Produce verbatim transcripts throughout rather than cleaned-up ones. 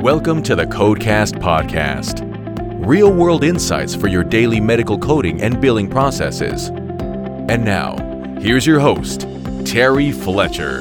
Welcome to the Codecast Podcast. Real-world insights for your daily medical coding and billing processes. And now, here's your host, Terry Fletcher.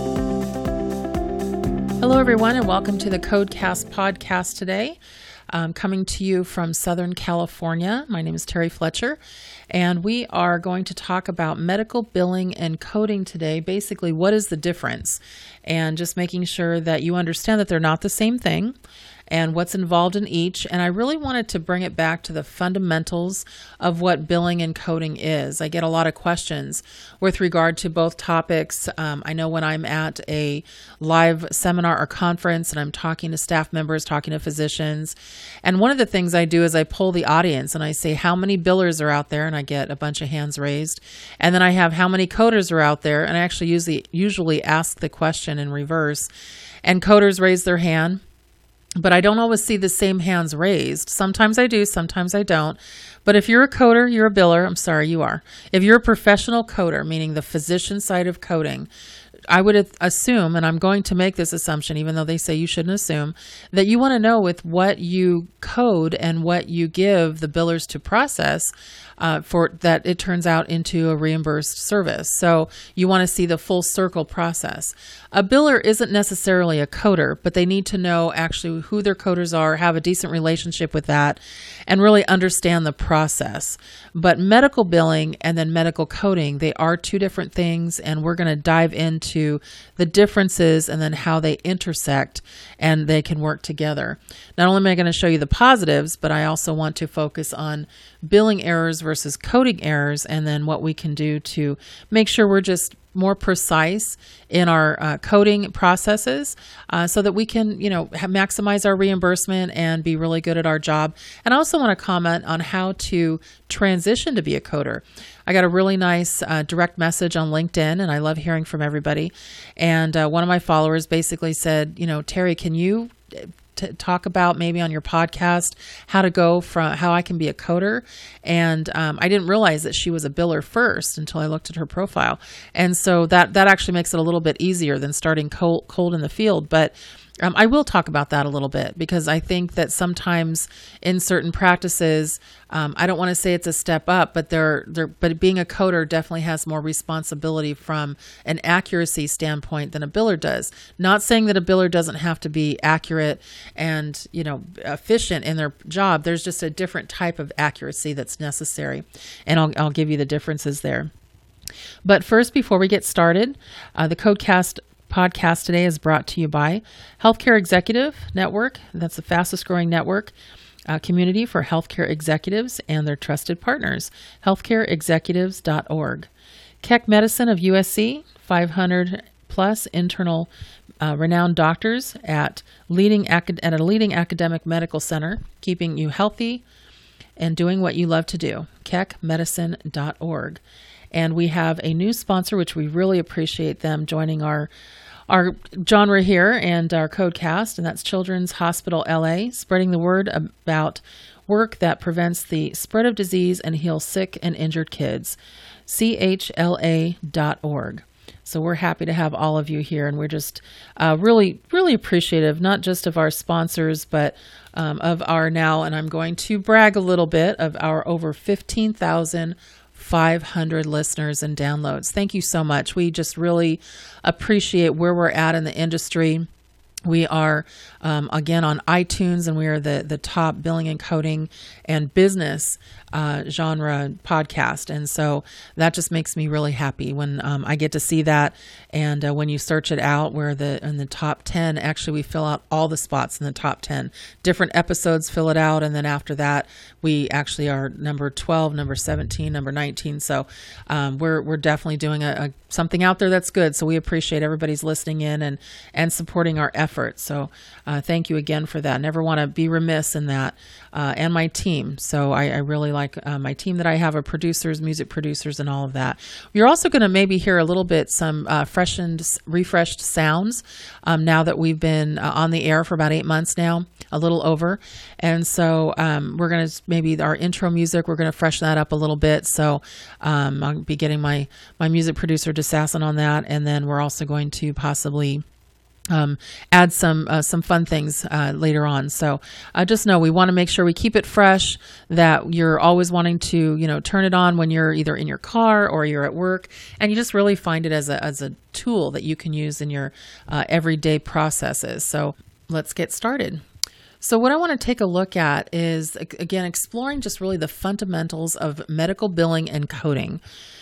Hello, everyone, and welcome to the Codecast Podcast today. Um, coming to you from Southern California. My name is Terry Fletcher, and we are going to talk about medical billing and coding today. Basically, what is the difference? And just making sure that you understand that they're not the same thing and what's involved in each. And I really wanted to bring it back to the fundamentals of what billing and coding is. I get a lot of questions with regard to both topics. Um, I know when I'm at a live seminar or conference and I'm talking to staff members, talking to physicians, and one of the things I do is I poll the audience and I say, how many billers are out there? And I get a bunch of hands raised. And then I have how many coders are out there? And I actually usually, usually ask the question in reverse. And coders raise their hand. But I don't always see the same hands raised. Sometimes I do, sometimes I don't. But if you're a coder, you're a biller. I'm sorry, you are. If you're a professional coder, meaning the physician side of coding, I would assume, and I'm going to make this assumption, even though they say you shouldn't assume, that you want to know with what you code and what you give the billers to process uh, for that it turns out into a reimbursed service. So you want to see the full circle process. A biller isn't necessarily a coder, but they need to know actually who their coders are, have a decent relationship with that, and really understand the process. But medical billing and then medical coding, they are two different things, and we're going to dive into the differences and then how they intersect and they can work together. Not only am I going to show you the positives, but I also want to focus on billing errors versus coding errors and then what we can do to make sure we're just more precise in our uh, coding processes uh, so that we can, you know, ha- maximize our reimbursement and be really good at our job. And I also want to comment on how to transition to be a coder. I got a really nice uh, direct message on LinkedIn, and I love hearing from everybody. And uh, one of my followers basically said, you know, Terry, can you to talk about maybe on your podcast how to go from how I can be a coder. And um, I didn't realize that she was a biller first until I looked at her profile. And so that, that actually makes it a little bit easier than starting cold, cold in the field. But Um, I will talk about that a little bit because I think that sometimes in certain practices, um, I don't want to say it's a step up, but they're, they're, but being a coder definitely has more responsibility from an accuracy standpoint than a biller does. Not saying that a biller doesn't have to be accurate and, you know, efficient in their job. There's just a different type of accuracy that's necessary. And I'll, I'll give you the differences there. But first, before we get started, uh, the Codecast podcast today is brought to you by Healthcare Executive Network. That's the fastest growing network uh, community for healthcare executives and their trusted partners, healthcare executives dot org. Keck Medicine of U S C, five hundred plus internal uh, renowned doctors at leading acad- at a leading academic medical center, keeping you healthy and doing what you love to do, keck medicine dot org. And we have a new sponsor, which we really appreciate them joining our our genre here and our Codecast, and that's Children's Hospital L A, spreading the word about work that prevents the spread of disease and heals sick and injured kids, C H L A dot org. So we're happy to have all of you here, and we're just uh, really, really appreciative, not just of our sponsors, but um, of our now, and I'm going to brag a little bit, of our over fifteen thousand five hundred listeners and downloads. Thank you so much. We just really appreciate where we're at in the industry. We are, um, again, on iTunes, and we are the, the top billing and coding and business uh, genre podcast. And so that just makes me really happy when um, I get to see that. And uh, when you search it out, we're the, in the top ten. Actually, we fill out all the spots in the top ten. Different episodes fill it out. And then after that, we actually are number twelve, number seventeen, number nineteen. So um, we're we're definitely doing a, a something out there that's good. So we appreciate everybody's listening in and, and supporting our efforts. So uh, thank you again for that. Never want to be remiss in that. Uh, and my team. So I, I really like uh, my team that I have of producers, music producers, and all of that. You're also going to maybe hear a little bit some uh, freshened, refreshed sounds um, now that we've been uh, on the air for about eight months now, a little over. And so um, we're going to maybe our intro music, we're going to freshen that up a little bit. So um, I'll be getting my, my music producer, DeSasson, on that. And then we're also going to possibly Um, add some uh, some fun things uh, later on. So uh, just know we want to make sure we keep it fresh, that you're always wanting to, you know, turn it on when you're either in your car or you're at work, and you just really find it as a, as a tool that you can use in your uh, everyday processes. So let's get started. So what I want to take a look at is, again, exploring just really the fundamentals of medical billing and coding.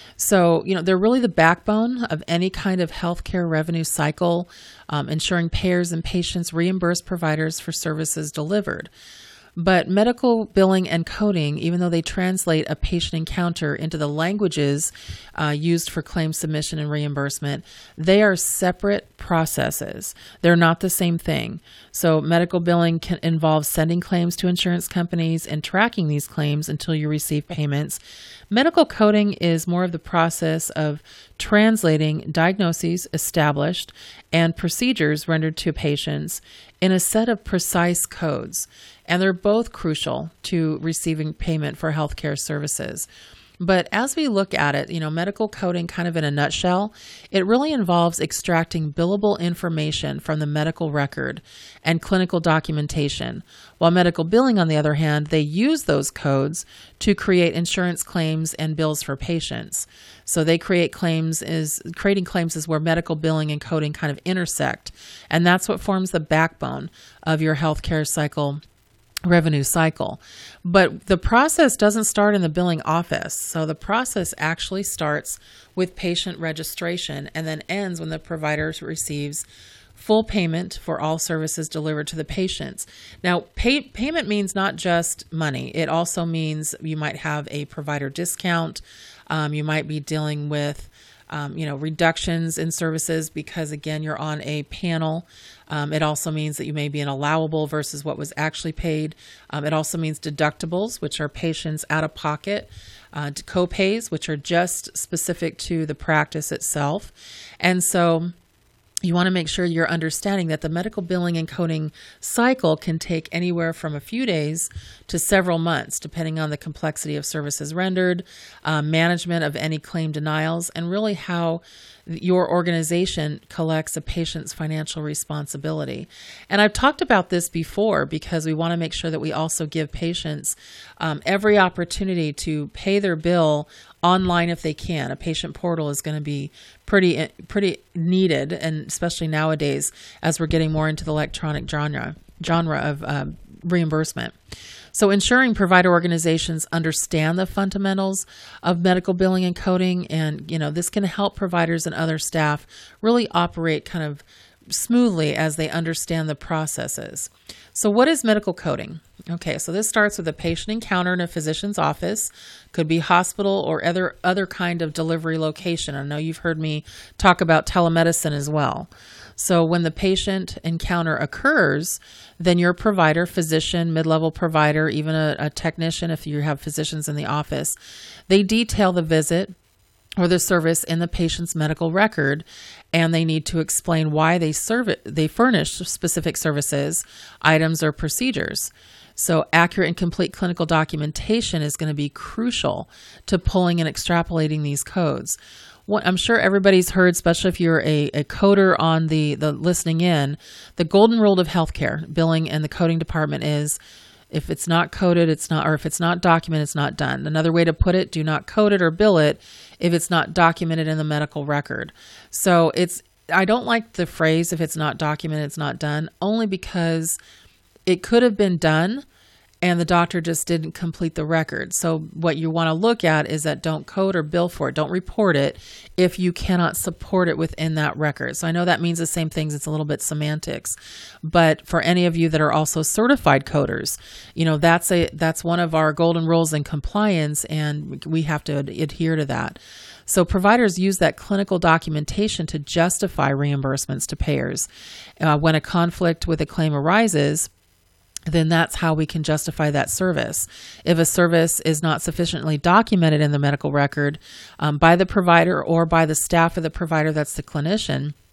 So, you know, they're really the backbone of any kind of healthcare revenue cycle, um, ensuring payers and patients reimburse providers for services delivered. But medical billing and coding, even though they translate a patient encounter into the languages uh, used for claim submission and reimbursement, they are separate processes. They're not the same thing. So medical billing can involve sending claims to insurance companies and tracking these claims until you receive payments. Medical coding is more of the process of translating diagnoses established and procedures rendered to patients in a set of precise codes. And they're both crucial to receiving payment for healthcare services. But as we look at it, you know, medical coding kind of in a nutshell, it really involves extracting billable information from the medical record and clinical documentation. While medical billing, on the other hand, they use those codes to create insurance claims and bills for patients. So they create claims is creating claims is where medical billing and coding kind of intersect. And that's what forms the backbone of your healthcare cycle revenue cycle. But the process doesn't start in the billing office. So the process actually starts with patient registration and then ends when the provider receives full payment for all services delivered to the patients. Now, pay, payment means not just money. It also means you might have a provider discount. Um, you might be dealing with Um, you know, reductions in services because, again, you're on a panel. Um, it also means that you may be an allowable versus what was actually paid. Um, it also means deductibles, which are patients out of pocket, uh, co-pays, which are just specific to the practice itself. And so you want to make sure you're understanding that the medical billing and coding cycle can take anywhere from a few days to several months, depending on the complexity of services rendered, uh, management of any claim denials, and really how your organization collects a patient's financial responsibility. And I've talked about this before because we want to make sure that we also give patients um, every opportunity to pay their bill online if they can. A patient portal is going to be pretty pretty needed, and especially nowadays as we're getting more into the electronic genre genre of um, reimbursement. So ensuring provider organizations understand the fundamentals of medical billing and coding, and you know this can help providers and other staff really operate kind of smoothly as they understand the processes. So what is medical coding? Okay, so this starts with a patient encounter in a physician's office, could be hospital or other other kind of delivery location. I know you've heard me talk about telemedicine as well. So when the patient encounter occurs, then your provider, physician, mid-level provider, even a, a technician, if you have physicians in the office, they detail the visit or the service in the patient's medical record, and they need to explain why they serve it, they furnish specific services, items, or procedures. So accurate and complete clinical documentation is going to be crucial to pulling and extrapolating these codes. What I'm sure everybody's heard, especially if you're a, a coder on the, the listening in, the golden rule of healthcare billing and the coding department is if it's not coded, it's not, or if it's not documented, it's not done. Another way to put it, do not code it or bill it if it's not documented in the medical record. So it's, I don't like the phrase, if it's not documented, it's not done, only because it could have been done and the doctor just didn't complete the record. So what you want to look at is that don't code or bill for it. Don't report it if you cannot support it within that record. So I know that means the same things. It's a little bit semantics. But for any of you that are also certified coders, you know, that's a that's one of our golden rules in compliance, and we have to adhere to that. So providers use that clinical documentation to justify reimbursements to payers. Uh, when a conflict with a claim arises, then that's how we can justify that service. If a service is not sufficiently documented in the medical record um, by the provider or by the staff of the provider, that's the clinician,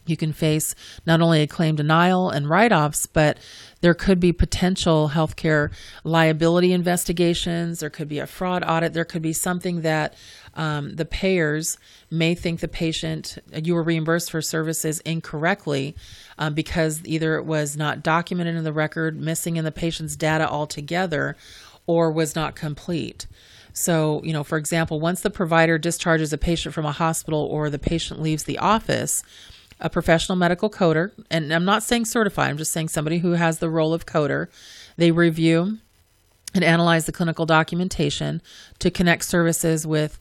You can face not only a claim denial and write-offs, but there could be potential healthcare liability investigations. There could be a fraud audit. There could be something that um, the payers may think the patient, you were reimbursed for services incorrectly um, because either it was not documented in the record, missing in the patient's data altogether, or was not complete. So, you know, for example, once the provider discharges a patient from a hospital or the patient leaves the office, a professional medical coder, and I'm not saying certified, I'm just saying somebody who has the role of coder, they review and analyze the clinical documentation to connect services with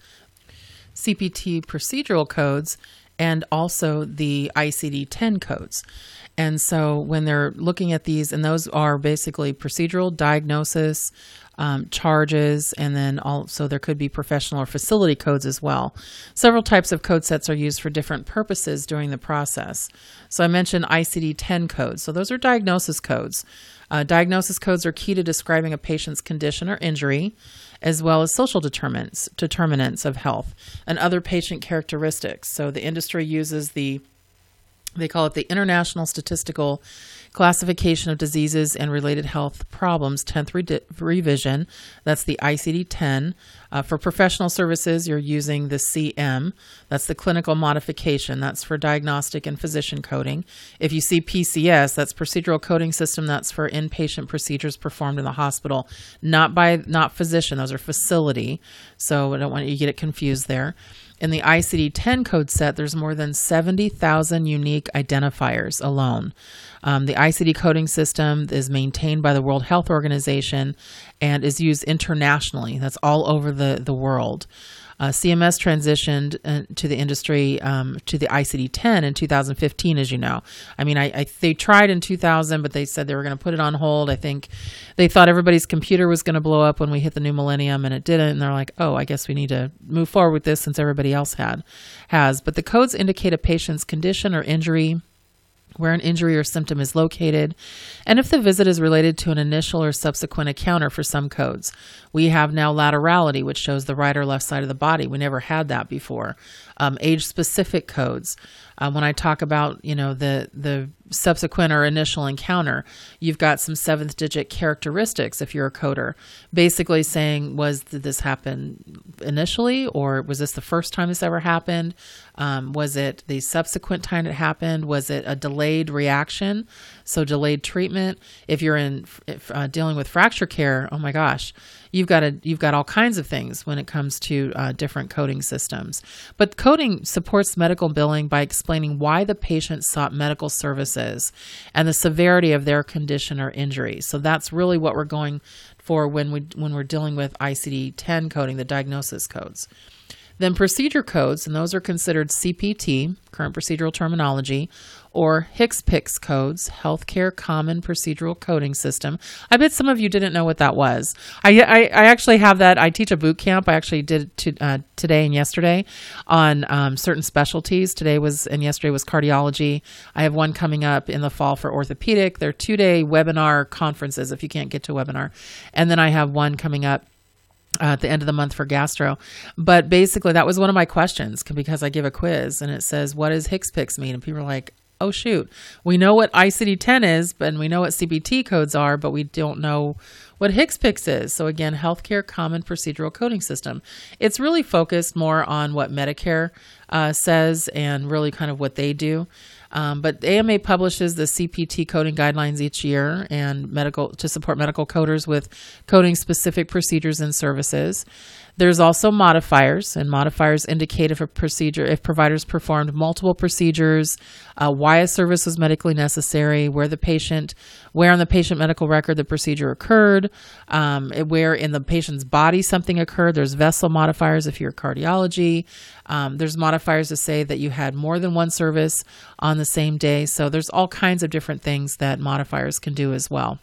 C P T procedural codes and also the I C D ten codes. And so when they're looking at these, and those are basically procedural, diagnosis, um, charges, and then also there could be professional or facility codes as well. Several types of code sets are used for different purposes during the process. So I mentioned I C D ten codes. So those are diagnosis codes. Uh, diagnosis codes are key to describing a patient's condition or injury, as well as social determinants, determinants of health and other patient characteristics. So the industry uses the They call it the International Statistical Classification of Diseases and Related Health Problems, tenth re- revision. That's the I C D ten. Uh, for professional services, you're using the C M. That's the clinical modification. That's for diagnostic and physician coding. If you see P C S, that's procedural coding system. That's for inpatient procedures performed in the hospital, not by not physician. Those are facility. So I don't want you to get it confused there. In the I C D ten code set, there's more than seventy thousand unique identifiers alone. Um, the I C D coding system is maintained by the World Health Organization and is used internationally. That's all over the, the world. Uh, C M S transitioned uh, to the industry um, to the I C D ten in two thousand fifteen, as you know. I mean, I, I they tried in two thousand, but they said they were going to put it on hold. I think they thought everybody's computer was going to blow up when we hit the new millennium, and it didn't. And they're like, oh, I guess we need to move forward with this since everybody else had has. But the codes indicate a patient's condition or injury, where an injury or symptom is located, and if the visit is related to an initial or subsequent encounter for some codes. We have now laterality, which shows the right or left side of the body. We never had that before. Um, age-specific codes. Uh, when I talk about, you know, the the subsequent or initial encounter, you've got some seventh-digit characteristics if you're a coder, basically saying, was did this happen initially, or was this the first time this ever happened? Um, was it the subsequent time it happened? Was it a delayed reaction, so delayed treatment? If you're in if, uh, dealing with fracture care, oh my gosh, you've got a, you've got all kinds of things when it comes to uh, different coding systems. But coding supports medical billing by explaining why the patient sought medical services and the severity of their condition or injury. So that's really what we're going for when we when we're dealing with I C D ten coding, the diagnosis codes. Then procedure codes, and those are considered C P T, current procedural terminology, or HCPCS codes, Healthcare Common Procedural Coding System. I bet some of you didn't know what that was. I, I, I actually have that. I teach a boot camp. I actually did it to, uh, today and yesterday on um, certain specialties. Today was, and yesterday was cardiology. I have one coming up in the fall for orthopedic. They're two-day webinar conferences if you can't get to a webinar. And then I have one coming up Uh, at the end of the month for gastro. But basically that was one of my questions because I give a quiz and it says, what does HCPCS mean? And people are like, oh shoot, we know what I C D ten is, and we know what C P T codes are, but we don't know what HCPCS is. So again, Healthcare Common Procedural Coding System. It's really focused more on what Medicare uh, says and really kind of what they do. Um, but A M A publishes the C P T coding guidelines each year and medical to support medical coders with coding specific procedures and services. There's also modifiers, and modifiers indicate if a procedure, if providers performed multiple procedures, uh, why a service was medically necessary, where the patient, where on the patient medical record the procedure occurred, um, where in the patient's body something occurred. There's vessel modifiers if you're cardiology. Um, there's modifiers to say that you had more than one service on the same day. So there's all kinds of different things that modifiers can do as well.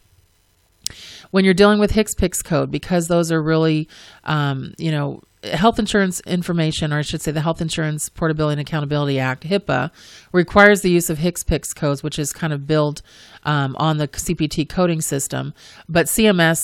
When you're dealing with HCPCS code, because those are really, um, you know, health insurance information, or I should say the Health Insurance Portability and Accountability Act, HIPAA, requires the use of HCPCS codes, which is kind of built um, on the C P T coding system. But C M S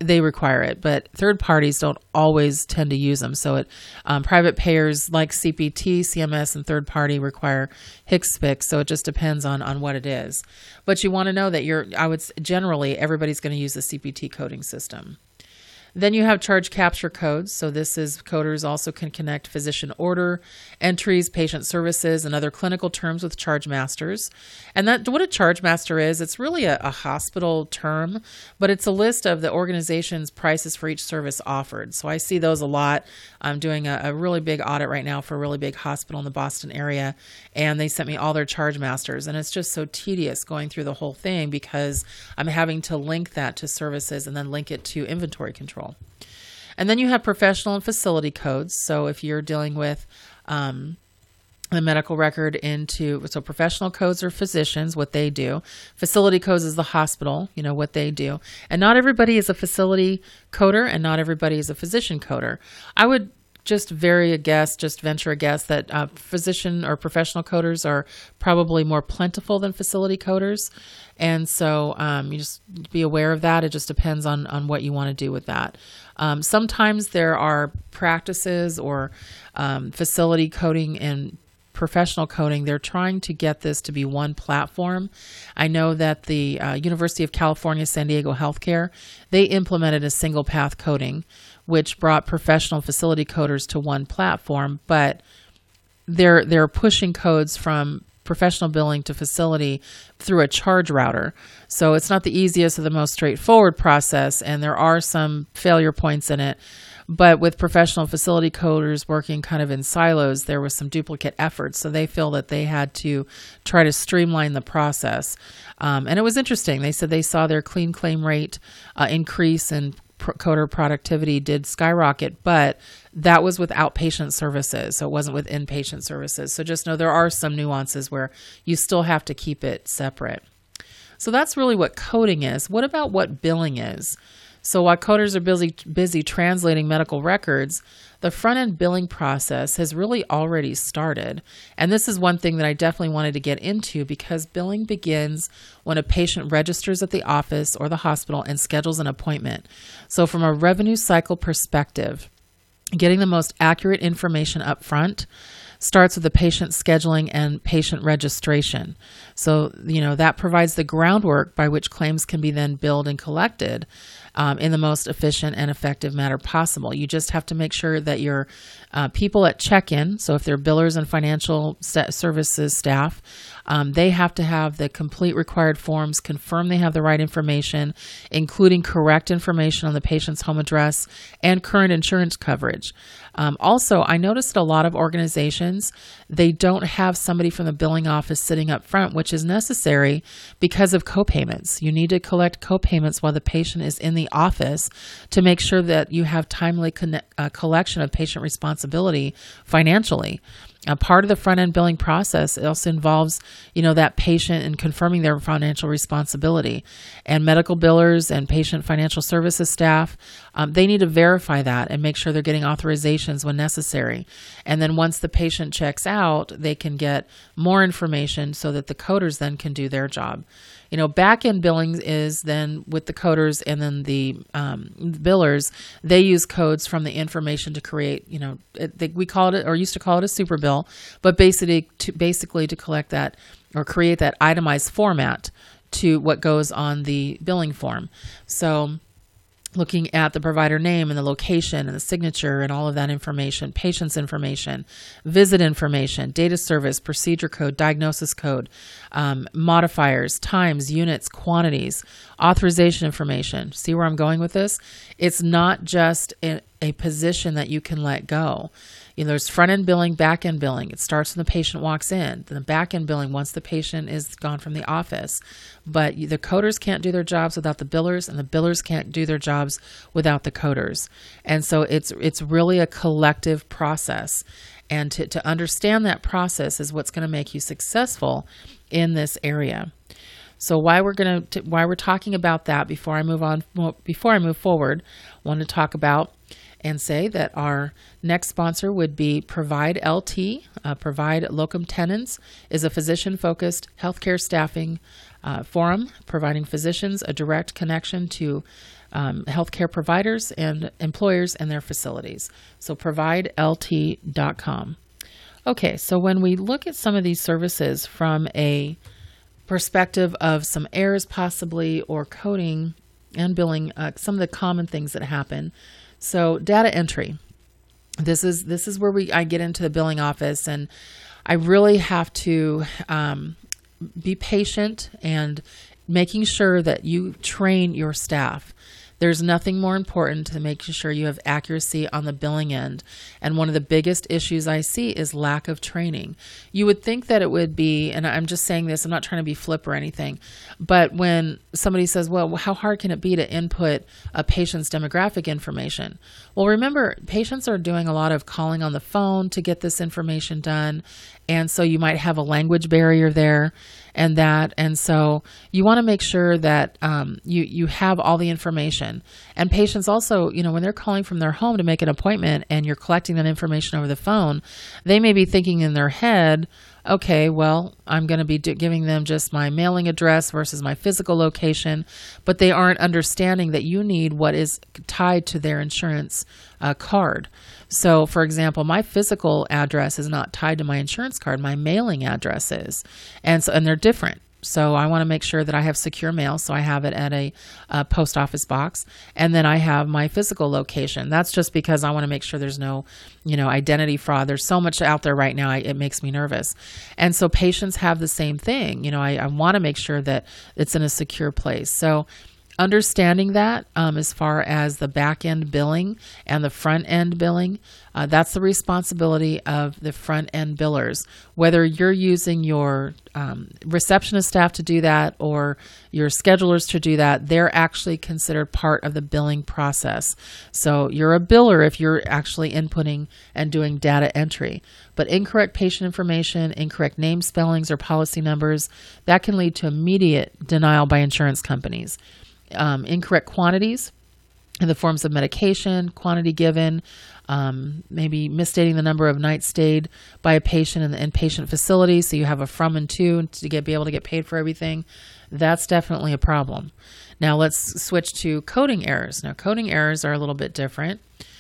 they require it, but third parties don't always tend to use them. So it, um, private payers like C P T, C M S, and third party require HCPCS. So it just depends on, on what it is. But you want to know that you're, I would generally, everybody's going to use the C P T coding system. Then you have charge capture codes. So this is coders also can connect physician order, entries, patient services, and other clinical terms with charge masters. And that what a charge master is, it's really a, a hospital term, but it's a list of the organization's prices for each service offered. So I see those a lot. I'm doing a, a really big audit right now for a really big hospital in the Boston area, and they sent me all their charge masters. And it's just so tedious going through the whole thing because I'm having to link that to services and then link it to inventory control. And then you have professional and facility codes. So if you're dealing with um, the medical record into, so professional codes are physicians, what they do. Facility codes is the hospital, you know, what they do. And not everybody is a facility coder and not everybody is a physician coder. I would just vary a guess, just venture a guess that uh, physician or professional coders are probably more plentiful than facility coders. And so um, you just be aware of that. It just depends on, on what you want to do with that. Um, sometimes there are practices or um, facility coding and professional coding. They're trying to get this to be one platform. I know that the uh, University of California, San Diego Healthcare, they implemented a single path coding, which brought professional facility coders to one platform, but they're they're pushing codes from professional billing to facility through a charge router. So it's not the easiest or the most straightforward process, and there are some failure points in it. But with professional facility coders working kind of in silos, there was some duplicate efforts. So they feel that they had to try to streamline the process. Um, and it was interesting. They said they saw their clean claim rate uh, increase and coder productivity did skyrocket, but that was with outpatient services. So it wasn't with inpatient services. So just know there are some nuances where you still have to keep it separate. So that's really what coding is. What about what billing is? So while coders are busy, busy translating medical records, the front-end billing process has really already started. And this is one thing that I definitely wanted to get into because billing begins when a patient registers at the office or the hospital and schedules an appointment. So from a revenue cycle perspective, getting the most accurate information up front starts with the patient scheduling and patient registration. So, you know, that provides the groundwork by which claims can be then billed and collected um, in the most efficient and effective manner possible. You just have to make sure that your uh, people at check-in, so if they're billers and financial st- services staff, um, they have to have the complete required forms, confirm they have the right information, including correct information on the patient's home address and current insurance coverage. Um, also, I noticed a lot of organizations, they don't have somebody from the billing office sitting up front, which is necessary because of copayments. You need to collect copayments while the patient is in the office to make sure that you have timely connect, uh, collection of patient responsibility financially. A part of the front-end billing process also involves, you know, that patient and confirming their financial responsibility. And medical billers and patient financial services staff, um, they need to verify that and make sure they're getting authorizations when necessary. And then once the patient checks out, they can get more information so that the coders then can do their job. You know, back-end billing is then with the coders and then the um, billers, they use codes from the information to create, you know, it, they, we called it or used to call it a super bill, but basically to, basically to collect that or create that itemized format to what goes on the billing form. So looking at the provider name and the location and the signature and all of that information, patient's information, visit information, data service, procedure code, diagnosis code, um, modifiers, times, units, quantities, authorization information. See where I'm going with this? It's not just a, a position that you can let go. You know, there's front-end billing, back-end billing. It starts when the patient walks in. Then the back-end billing once the patient is gone from the office. But the coders can't do their jobs without the billers, and the billers can't do their jobs without the coders. And so it's it's really a collective process. And to, to understand that process is what's going to make you successful in this area. So why we're going to why we're talking about that before I move on before I move forward, I want to talk about and say that our next sponsor would be Provide L T. Uh, Provide Locum Tenens is a physician-focused healthcare staffing uh, forum, providing physicians a direct connection to um, healthcare providers and employers and their facilities. So provide L T dot com. Okay, so when we look at some of these services from a perspective of some errors possibly or coding and billing, uh, some of the common things that happen. So data entry. This is this is where we I get into the billing office, and I really have to um, be patient and making sure that you train your staff. There's nothing more important than making sure you have accuracy on the billing end. And one of the biggest issues I see is lack of training. You would think that it would be, and I'm just saying this, I'm not trying to be flip or anything, but when somebody says, well, how hard can it be to input a patient's demographic information? Well, remember, patients are doing a lot of calling on the phone to get this information done. And so you might have a language barrier there and that. And so you want to make sure that um, you, you have all the information. And patients also, you know, when they're calling from their home to make an appointment and you're collecting that information over the phone, they may be thinking in their head, okay, well, I'm going to be do- giving them just my mailing address versus my physical location, but they aren't understanding that you need what is tied to their insurance uh, card. So, for example, my physical address is not tied to my insurance card. My mailing address is, and so and they're different. So I want to make sure that I have secure mail. So I have it at a, a post office box, and then I have my physical location. That's just because I want to make sure there's no, you know, identity fraud. There's so much out there right now. I, it makes me nervous. And so patients have the same thing. You know, I, I want to make sure that it's in a secure place. So understanding that um, as far as the back end billing and the front end billing, uh, that's the responsibility of the front end billers. Whether you're using your um, receptionist staff to do that or your schedulers to do that, they're actually considered part of the billing process. So you're a biller if you're actually inputting and doing data entry. But incorrect patient information, incorrect name spellings or policy numbers, that can lead to immediate denial by insurance companies. Um, incorrect quantities in the forms of medication, quantity given, um, maybe misstating the number of nights stayed by a patient in the inpatient facility, so you have a from and to to get be able to get paid for everything. That's definitely a problem. Now let's switch to coding errors. Now coding errors are a little bit different.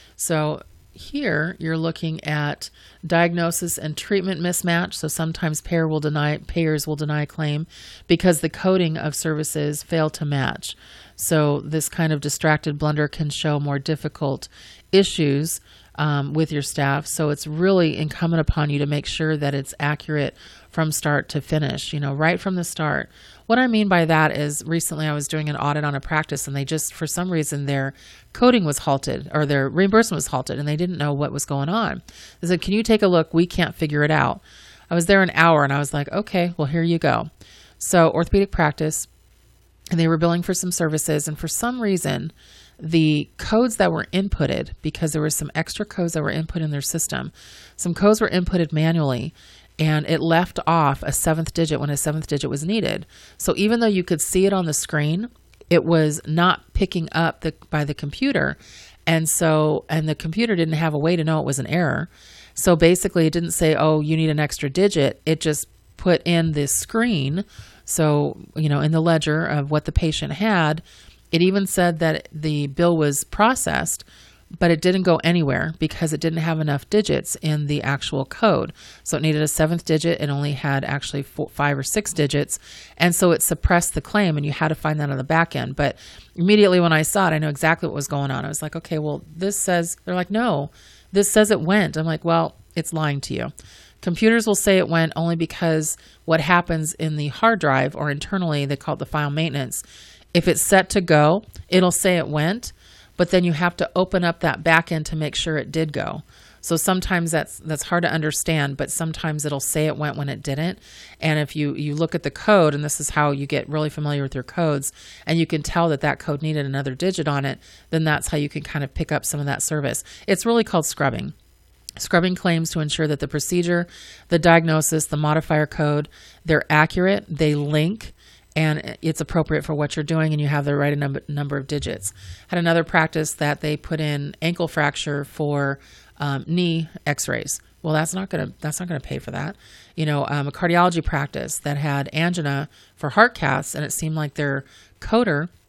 So here you're looking at diagnosis and treatment mismatch. So sometimes payer will deny, payers will deny a claim because the coding of services fail to match. So this kind of distracted blunder can show more difficult issues um, with your staff. So it's really incumbent upon you to make sure that it's accurate from start to finish, you know, right from the start. What I mean by that is recently I was doing an audit on a practice and they just, for some reason, their coding was halted or their reimbursement was halted and they didn't know what was going on. They said, can you take a look? We can't figure it out. I was there an hour and I was like, okay, well, here you go. So orthopedic practice, and they were billing for some services. And for some reason, the codes that were inputted, because there were some extra codes that were input in their system, some codes were inputted manually. And it left off a seventh digit when a seventh digit was needed. So even though you could see it on the screen, it was not picking up the, by the computer. And so, and the computer didn't have a way to know it was an error. So basically it didn't say, oh, you need an extra digit. It just put in this screen. So, you know, in the ledger of what the patient had, it even said that the bill was processed, but it didn't go anywhere because it didn't have enough digits in the actual code. So it needed a seventh digit. It only had actually four, five or six digits. And so it suppressed the claim and you had to find that on the back end. But immediately when I saw it, I know exactly what was going on. I was like, okay, well, this says, they're like, no, this says it went. I'm like, well, it's lying to you. Computers will say it went only because what happens in the hard drive or internally, they call it the file maintenance. If it's set to go, it'll say it went. But then you have to open up that back end to make sure it did go. So sometimes that's that's hard to understand, but sometimes it'll say it went when it didn't. And if you, you look at the code, and this is how you get really familiar with your codes, and you can tell that that code needed another digit on it, then that's how you can kind of pick up some of that service. It's really called scrubbing. Scrubbing claims to ensure that the procedure, the diagnosis, the modifier code, they're accurate, they link, and it's appropriate for what you're doing and you have the right number, number of digits. Had another practice that they put in ankle fracture for um, knee x-rays. Well, that's not going to that's not going to pay for that. You know, um, a cardiology practice that had angina for heart caths, and it seemed like their coder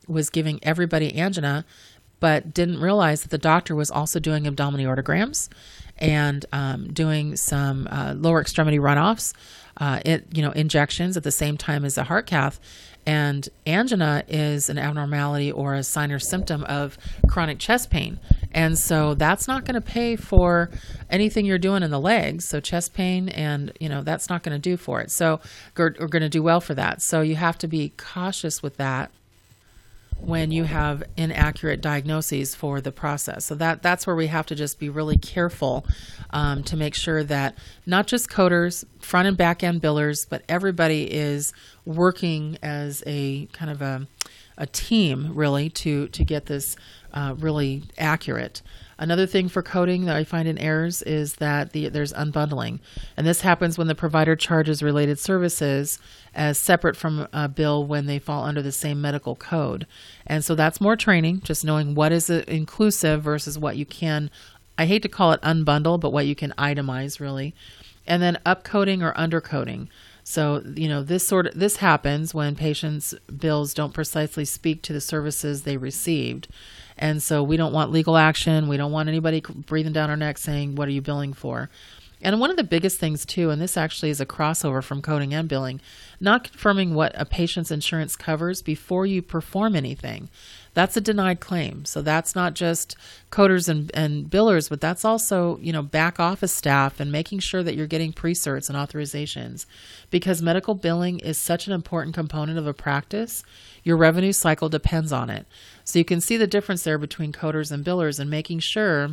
was giving everybody angina, but didn't realize that the doctor was also doing abdominal aortograms and um, doing some uh, lower extremity runoffs, uh, it, you know, injections at the same time as a heart cath. And angina is an abnormality or a sign or symptom of chronic chest pain. And so that's not going to pay for anything you're doing in the legs. So chest pain and, you know, that's not going to do for it. So we're, we're going to do well for that. So you have to be cautious with that when you have inaccurate diagnoses for the process. So that that's where we have to just be really careful um, to make sure that not just coders, front and back end billers, but everybody is working as a kind of a, a team really to, to get this uh, really accurate. Another thing for coding that I find in errors is that the, there's unbundling. And this happens when the provider charges related services as separate from a bill when they fall under the same medical code. And so that's more training, just knowing what is inclusive versus what you can, I hate to call it unbundle, but what you can itemize really. And then upcoding or undercoding. So, you know, this sort of, this happens when patients' bills don't precisely speak to the services they received. And so we don't want legal action. We don't want anybody breathing down our neck saying, what are you billing for? And one of the biggest things too, and this actually is a crossover from coding and billing, not confirming what a patient's insurance covers before you perform anything. That's a denied claim. So that's not just coders and, and billers, but that's also, you know, back office staff and making sure that you're getting pre-certs and authorizations, because medical billing is such an important component of a practice. Your revenue cycle depends on it. So you can see the difference there between coders and billers and making sure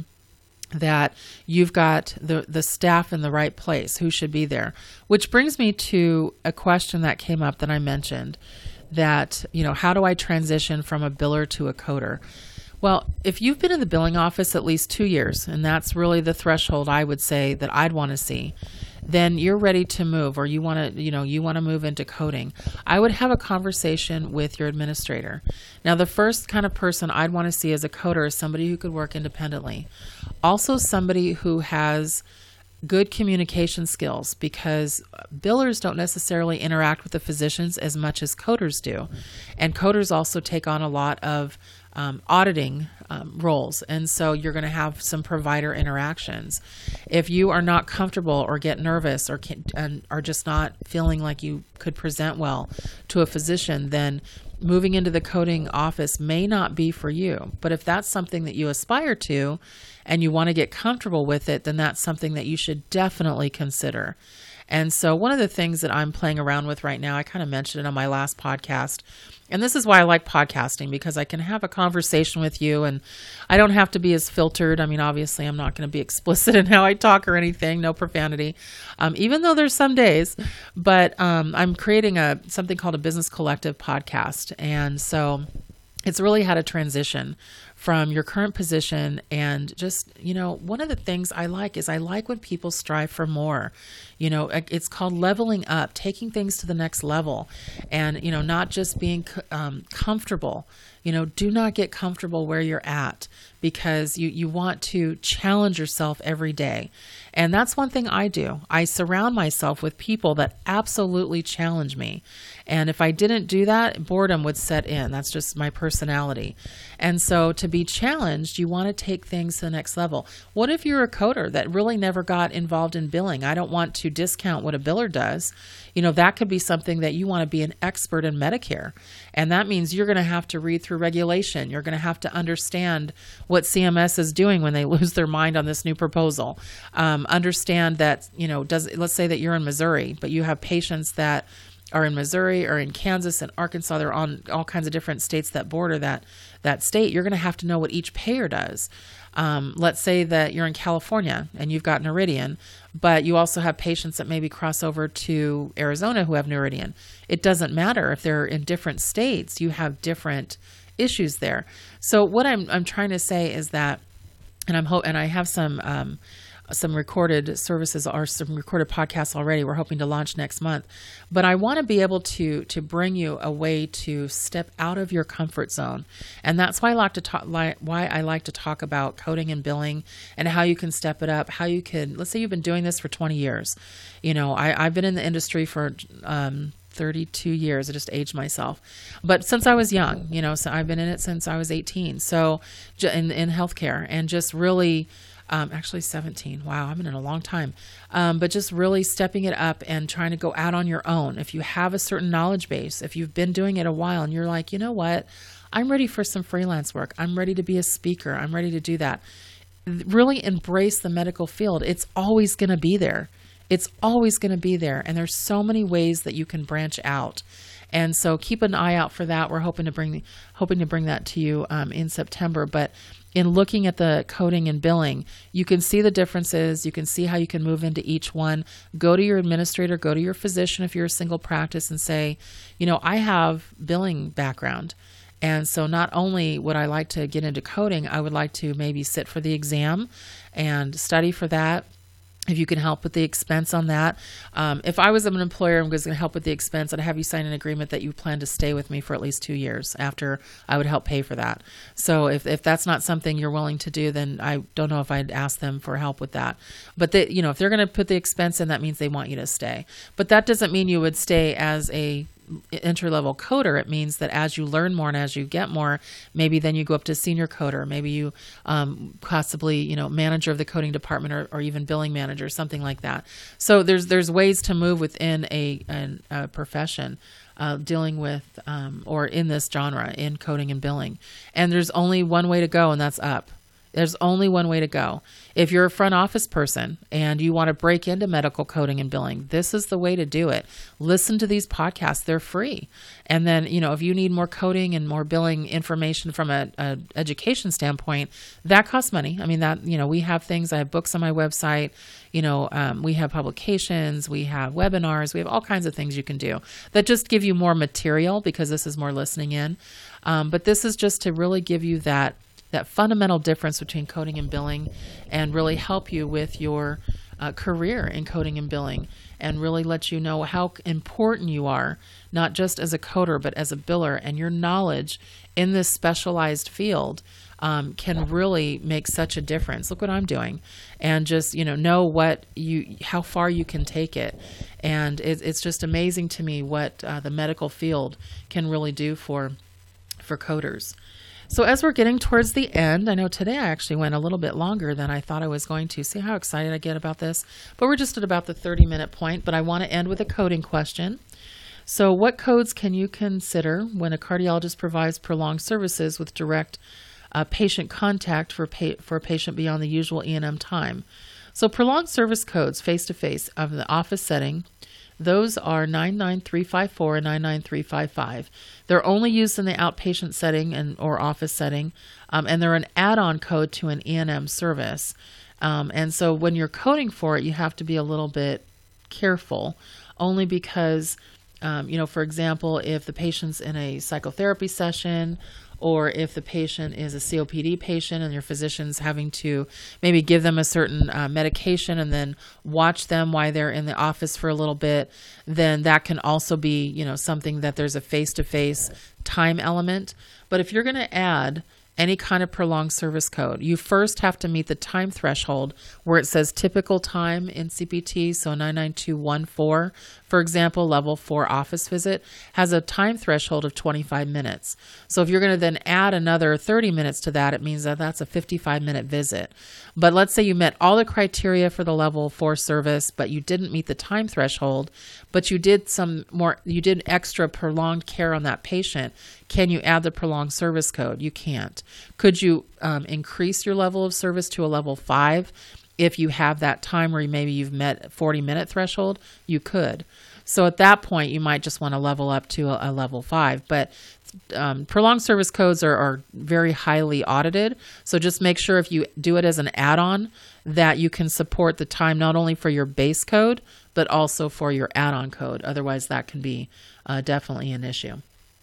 that you've got the, the staff in the right place who should be there. Which brings me to a question that came up that I mentioned, that, you know, how do I transition from a biller to a coder? Well, if you've been in the billing office at least two years, and that's really the threshold I would say that I'd want to see, then you're ready to move, or you want to, you know, you want to move into coding. I would have a conversation with your administrator. Now, the first kind of person I'd want to see as a coder is somebody who could work independently. Also somebody who has good communication skills, because billers don't necessarily interact with the physicians as much as coders do. And coders also take on a lot of um, auditing um, roles. And so you're going to have some provider interactions. If you are not comfortable or get nervous or can, and are just not feeling like you could present well to a physician, then moving into the coding office may not be for you. But if that's something that you aspire to and you want to get comfortable with it, then that's something that you should definitely consider. And so one of the things that I'm playing around with right now, I kind of mentioned it on my last podcast, and this is why I like podcasting, because I can have a conversation with you and I don't have to be as filtered. I mean, obviously I'm not going to be explicit in how I talk or anything, no profanity, um, even though there's some days, but um, I'm creating a something called a Business Collective podcast. And so it's really how to transition from your current position. And just, you know, one of the things I like is I like when people strive for more. You know, it's called leveling up, taking things to the next level, and, you know, not just being um, comfortable. You know, do not get comfortable where you're at, because you, you want to challenge yourself every day. And that's one thing I do. I surround myself with people that absolutely challenge me. And if I didn't do that, boredom would set in. That's just my personality. And so to be challenged, you want to take things to the next level. What if you're a coder that really never got involved in billing? I don't want to discount what a biller does. You know, that could be something that you want to be an expert in Medicare. And that means you're going to have to read through regulation. You're going to have to understand what C M S is doing when they lose their mind on this new proposal. Um, understand that, you know, does let's say that you're in Missouri, but you have patients that are in Missouri or in Kansas and Arkansas. They're on all kinds of different states that border that that state. You're going to have to know what each payer does. Um, let's say that you're in California and you've got Noridian, but you also have patients that maybe cross over to Arizona who have Noridian. It doesn't matter if they're in different states. You have different issues there. So what I'm I'm trying to say is that, and I'm hope and I have some um, some recorded services or some recorded podcasts already. We're hoping to launch next month, but I want to be able to to bring you a way to step out of your comfort zone, and that's why I like to talk. Why I like to talk about coding and billing and how you can step it up. How you can, let's say you've been doing this for twenty years. You know, I, I've been in the industry for um, thirty-two years. I just aged myself. But since I was young, you know, so I've been in it since I was eighteen. So in, in healthcare, and just really, um, actually seventeen. Wow, I've been in a long time. Um, but just really stepping it up and trying to go out on your own. If you have a certain knowledge base, if you've been doing it a while and you're like, you know what, I'm ready for some freelance work. I'm ready to be a speaker. I'm ready to do that. Really embrace the medical field. It's always going to be there. It's always going to be there. And there's so many ways that you can branch out. And so keep an eye out for that. We're hoping to bring hoping to bring that to you um, in September. But in looking at the coding and billing, you can see the differences. You can see how you can move into each one. Go to your administrator, go to your physician if you're a single practice and say, you know, I have billing background. And so not only would I like to get into coding, I would like to maybe sit for the exam and study for that. If you can help with the expense on that. Um, if I was an employer and was going to help with the expense, I'd have you sign an agreement that you plan to stay with me for at least two years after I would help pay for that. So if, if that's not something you're willing to do, then I don't know if I'd ask them for help with that. But they, you know, if they're going to put the expense in, that means they want you to stay. But that doesn't mean you would stay as a entry-level coder. It means that as you learn more and as you get more, maybe then you go up to senior coder, maybe you um, possibly, you know, manager of the coding department, or, or even billing manager, something like that. So there's there's ways to move within a, an, a profession uh, dealing with um, or in this genre in coding and billing. And there's only one way to go, and that's up. There's only one way to go. If you're a front office person and you want to break into medical coding and billing, this is the way to do it. Listen to these podcasts. They're free. And then, you know, if you need more coding and more billing information from a, a education standpoint, that costs money. I mean, that, you know, we have things. I have books on my website. You know, um, we have publications. We have webinars. We have all kinds of things you can do that just give you more material, because this is more listening in. Um, but this is just to really give you that that fundamental difference between coding and billing, and really help you with your uh, career in coding and billing, and really let you know how important you are, not just as a coder, but as a biller. And your knowledge in this specialized field um, can really make such a difference. Look what I'm doing. And just, you know, know what you, how far you can take it. And it, it's just amazing to me what uh, the medical field can really do for, for coders. So as we're getting towards the end, I know today I actually went a little bit longer than I thought I was going to. See how excited I get about this? But we're just at about the thirty minute point, but I want to end with a coding question. So what codes can you consider when a cardiologist provides prolonged services with direct uh, patient contact for, pa- for a patient beyond the usual E and M time? So prolonged service codes face-to-face of the office setting, those are nine nine three five four and nine nine three five five. They're only used in the outpatient setting and or office setting, um, and they're an add-on code to an E and M service. Um, and so when you're coding for it, you have to be a little bit careful, only because, um, you know, for example, if the patient's in a psychotherapy session, or if the patient is a C O P D patient and your physician's having to maybe give them a certain uh, medication and then watch them while they're in the office for a little bit, then that can also be, you know, something that there's a face-to-face time element. But if you're going to add any kind of prolonged service code, you first have to meet the time threshold where it says typical time in C P T. So nine nine two one four, for example, level four office visit has a time threshold of twenty-five minutes. So if you're going to then add another thirty minutes to that, it means that that's a fifty-five minute visit. But let's say you met all the criteria for the level four service, but you didn't meet the time threshold, but you did some more, you did extra prolonged care on that patient. Can you add the prolonged service code? You can't. Could you um, increase your level of service to a level five if you have that time where maybe you've met forty minute threshold? You could. So at that point, you might just want to level up to a, a level five. But um, prolonged service codes are, are very highly audited. So just make sure if you do it as an add-on that you can support the time not only for your base code, but also for your add-on code. Otherwise, that can be uh, definitely an issue.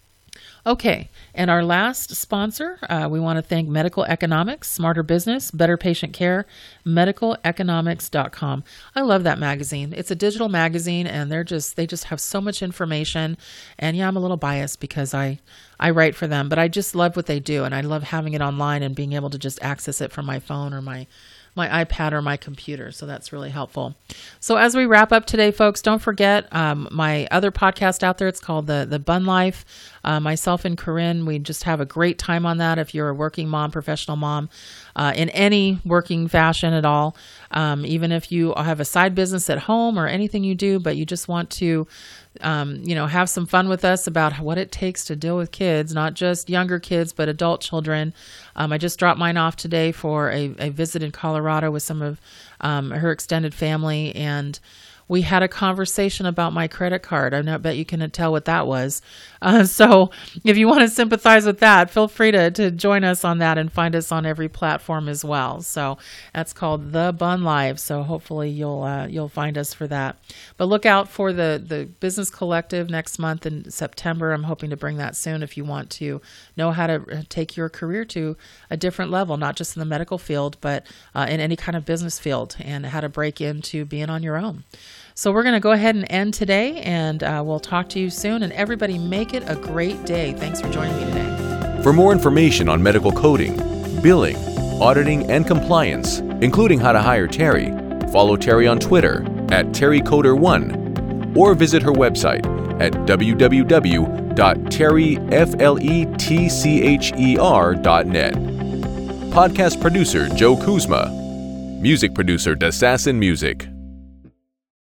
Okay, and our last sponsor, uh, we want to thank Medical Economics, Smarter Business, Better Patient Care, medical economics dot com. I love that magazine. It's a digital magazine, and they're just they just have so much information. And yeah, I'm a little biased because I, I write for them, but I just love what they do, and I love having it online and being able to just access it from my phone or my my iPad or my computer. So that's really helpful. So as we wrap up today, folks, don't forget um, my other podcast out there. It's called The, the Bun Life. Uh, myself and Corinne, we just have a great time on that. If you're a working mom, professional mom, uh, in any working fashion at all, um, even if you have a side business at home or anything you do, but you just want to Um, you know, have some fun with us about what it takes to deal with kids, not just younger kids, but adult children. Um, I just dropped mine off today for a, a visit in Colorado with some of um, her extended family, and we had a conversation about my credit card. I not bet you can tell what that was. Uh, so if you want to sympathize with that, feel free to, to join us on that and find us on every platform as well. So that's called The Bun Live. So hopefully you'll uh, you'll find us for that. But look out for the, the Business Collective next month in September. I'm hoping to bring that soon if you want to know how to take your career to a different level, not just in the medical field, but uh, in any kind of business field, and how to break into being on your own. So we're going to go ahead and end today, and uh, we'll talk to you soon. And everybody, make it a great day. Thanks for joining me today. For more information on medical coding, billing, auditing, and compliance, including how to hire Terry, follow Terry on Twitter at Terry Coder one, or visit her website at w w w dot terry fletcher dot net. Podcast producer Joe Kuzma. Music producer Dassassin Music.